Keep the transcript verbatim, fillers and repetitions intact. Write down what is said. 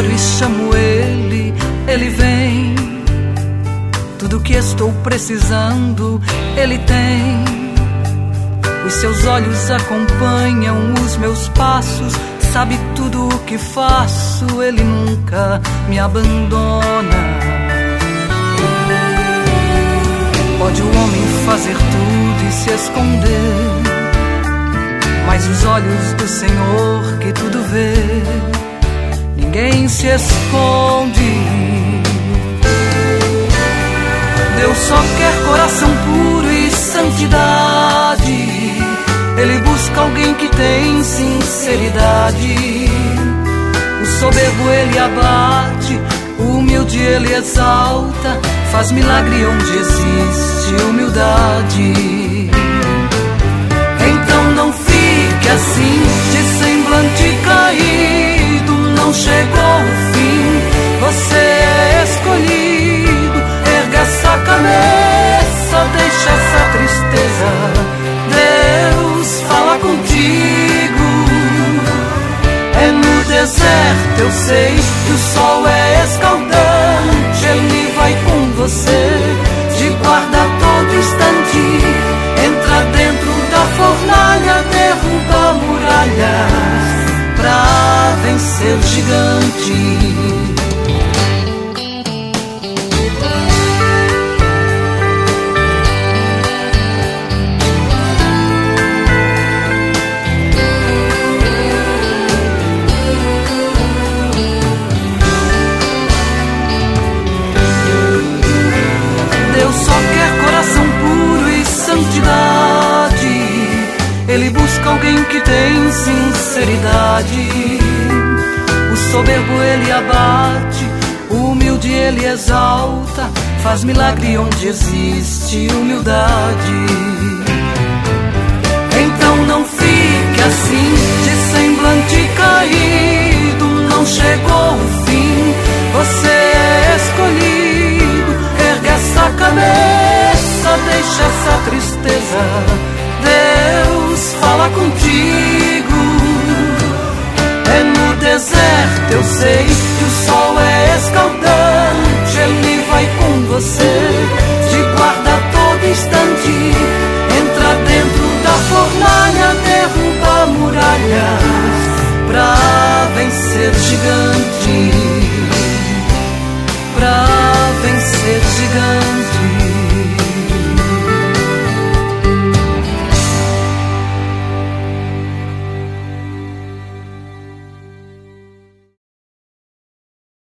olho e chamo ele, ele vem. Tudo que estou precisando, ele tem. Os seus olhos acompanham os meus passos. Sabe tudo o que faço, ele nunca me abandona. Pode o homem fazer tudo e se esconder, mas os olhos do Senhor que tudo vê, ninguém se esconde. Deus só quer coração puro e santidade. Ele busca alguém que tem sinceridade. O soberbo ele abate, o humilde ele exalta. Faz milagre onde existe humildade. Então não fique assim, de semblante caído. Não chegou o fim, você é escolhido. Erga essa cabeça, deixa essa tristeza. Deus fala contigo. É no deserto, eu sei que o sol é escaldante. Ele vai com você, te guarda a todo instante. Entra dentro da fornalha, derruba muralhas pra vencer gigante. Ele busca alguém que tem sinceridade. O soberbo ele abate, o humilde ele exalta. Faz milagre onde existe humildade. Então não fique assim, de semblante caído. Não chegou o fim, você é escolhido. Erga essa cabeça, deixa essa tristeza. Deus fala contigo. É no deserto, eu sei que o sol é escaldante. Ele vai com você, te guarda a todo instante.